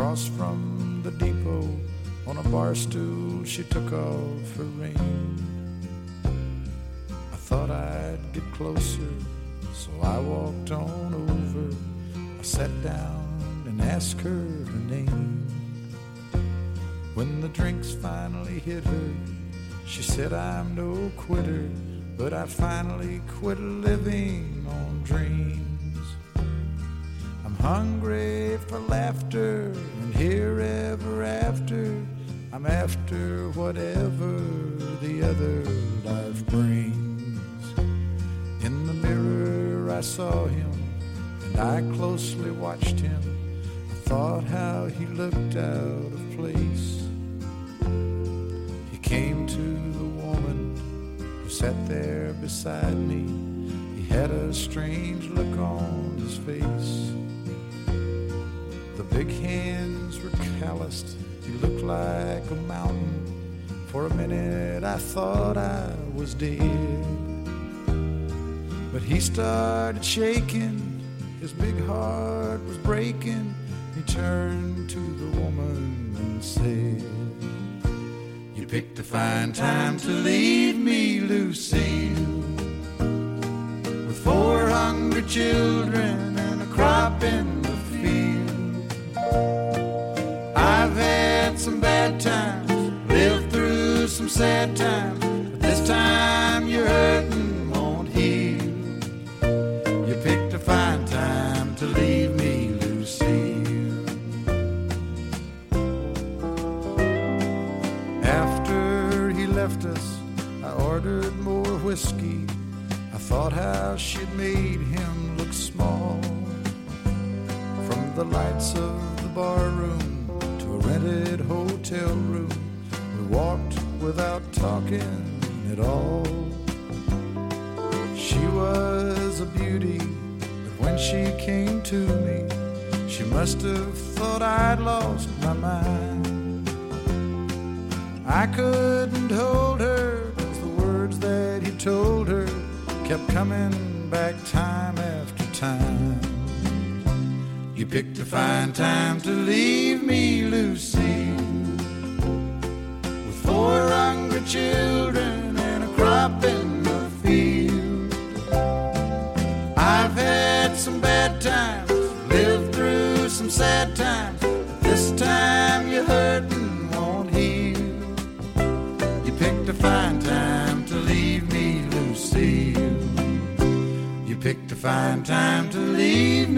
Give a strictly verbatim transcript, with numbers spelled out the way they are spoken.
Across from the depot, on a bar stool, she took off her ring. I thought I'd get closer, so I walked on over. I sat down and asked her her name. When the drinks finally hit her, she said, I'm no quitter, but I finally quit living on dreams. I'm hungry for laughter, and here ever after, I'm after whatever the other life brings. In the mirror I saw him, and I closely watched him. I thought how he looked out of place. He came to the woman who sat there beside me. He had a strange look on his face. The big hands were calloused. He looked like a mountain. For a minute I thought I was dead. But he started shaking. His big heart was breaking. He turned to the woman and said, you picked a fine time to leave me, Lucille, with four hungry children and a crop in the field. I've had some bad times, lived through some sad times, but this time your hurting won't heal. You picked a fine time to leave me, Lucille. After he left us, I ordered more whiskey. I thought how she'd made him look small. From the lights of the bar room to a rented hotel room, we walked without talking at all. She was a beauty, but when she came to me, she must have thought I'd lost my mind. I couldn't hold her, 'cause the words that he told her kept coming back time after time. You picked a fine time to leave me, Lucille, with four hungry children and a crop in the field. I've had some bad times, lived through some sad times, but this time you're hurting won't heal. You picked a fine time to leave me, Lucille. You picked a fine time to leave